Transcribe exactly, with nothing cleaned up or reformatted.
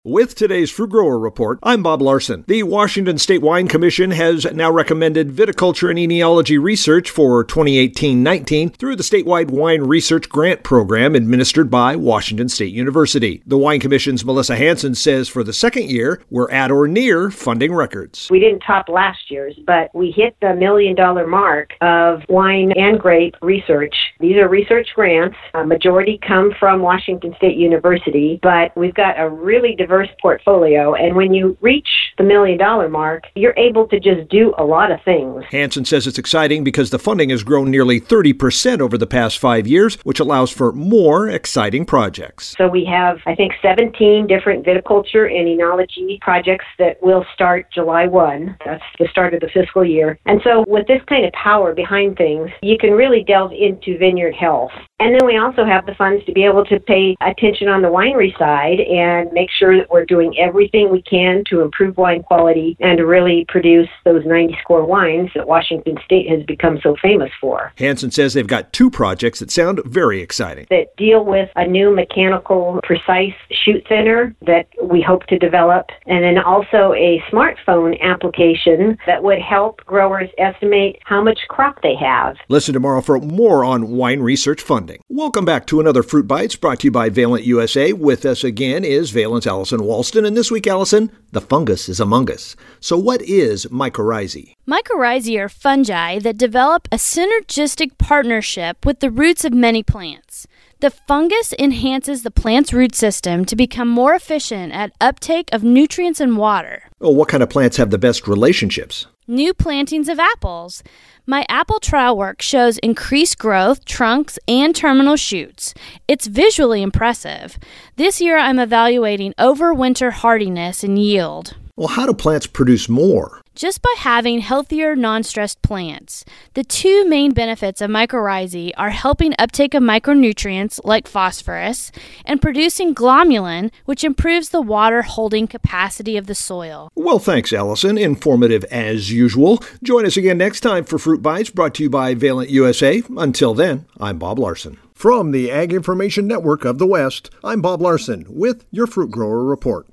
With today's Fruit Grower Report, I'm Bob Larson. The Washington State Wine Commission has now recommended viticulture and enology research for twenty eighteen nineteen through the statewide wine research grant program administered by Washington State University. The Wine Commission's Melissa Hanson says for the second year, we're at or near funding records. We didn't top last year's, but we hit the million dollar mark of wine and grape research. These are research grants. A majority come from Washington State University, but we've got a really diverse portfolio, and when you reach the million dollar mark, you're able to just do a lot of things. Hanson says it's exciting because the funding has grown nearly thirty percent over the past five years, which allows for more exciting projects. So we have, I think, seventeen different viticulture and enology projects that will start July first. That's the start of the fiscal year. And so with this kind of power behind things, you can really delve into vineyard health. And then we also have the funds to be able to pay attention on the winery side and make sure that we're doing everything we can to improve wine quality and to really produce those ninety score wines that Washington State has become so famous for. Hanson says they've got two projects that sound very exciting. That deal with a new mechanical precise shoot thinner that we hope to develop, and then also a smartphone application that would help growers estimate how much crop they have. Listen tomorrow for more on wine research funding. Welcome back to another Fruit Bites brought to you by Valent U S A. With us again is Valent's Allison Walston, and this week, Allison, the fungus is among us. So what is mycorrhizae? Mycorrhizae are fungi that develop a synergistic partnership with the roots of many plants. The fungus enhances the plant's root system to become more efficient at uptake of nutrients and water. Oh, what kind of plants have the best relationships? New plantings of apples. My apple trial work shows increased growth, trunks, and terminal shoots. It's visually impressive. This year I'm evaluating overwinter hardiness and yield. Well, how do plants produce more? Just by having healthier, non-stressed plants. The two main benefits of mycorrhizae are helping uptake of micronutrients like phosphorus and producing glomalin, which improves the water-holding capacity of the soil. Well, thanks, Allison. Informative as usual. Join us again next time for Fruit Bites, brought to you by Valent U S A. Until then, I'm Bob Larson. From the Ag Information Network of the West, I'm Bob Larson with your Fruit Grower Report.